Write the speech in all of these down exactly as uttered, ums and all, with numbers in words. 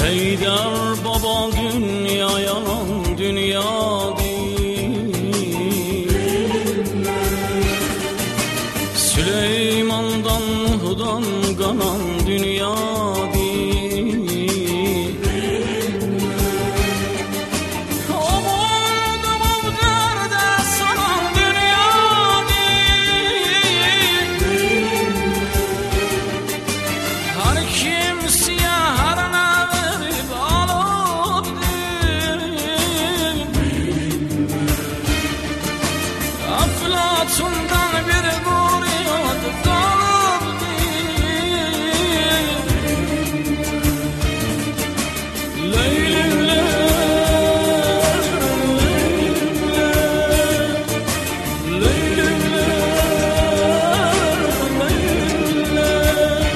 Heydar baba dünya yalan dünya değil. Süleyman'dan Nuh'dan kanan dünya değil. Umudum o derde sanan dünya değil. Her kimseye her ne verip alıp değil. Aflatun'dan bir buriyat kalıp değil. Leylim leylim leylim leylim leylim.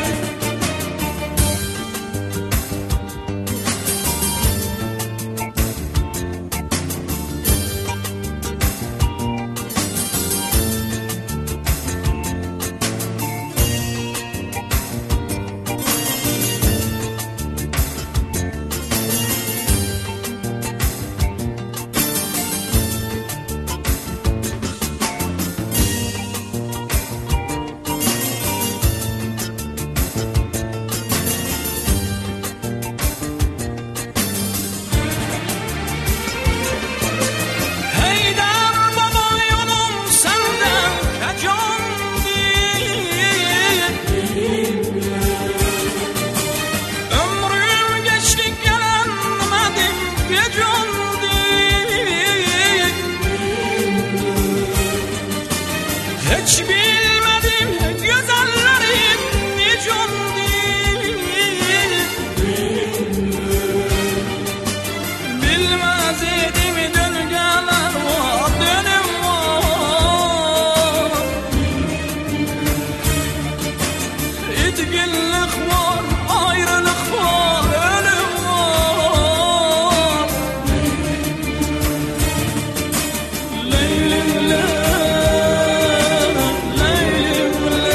Heydar baba yolum senden kaçan değil. Ömrüm geçti gelemedim gecon değil. Hiç bilmedim güzellerin nicon değil. Bilmez idim döngeler var dönüm var. İtginlik var ayrılık var ölüm var. Leylim leylim leylim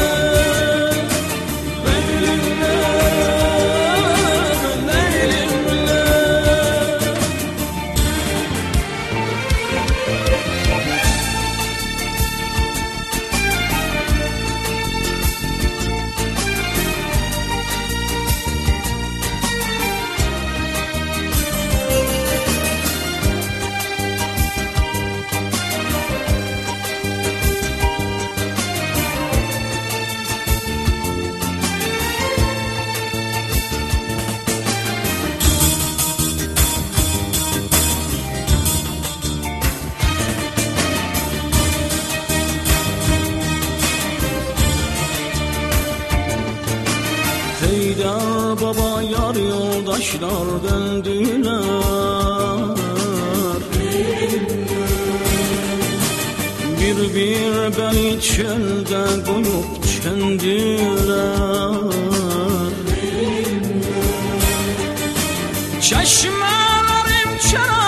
leylim leylim leylim leylim. Heydar baba yar yoldaşlar döndüler. Bir bir beni çölde koyup çöndüler. Çeşmelerim çöre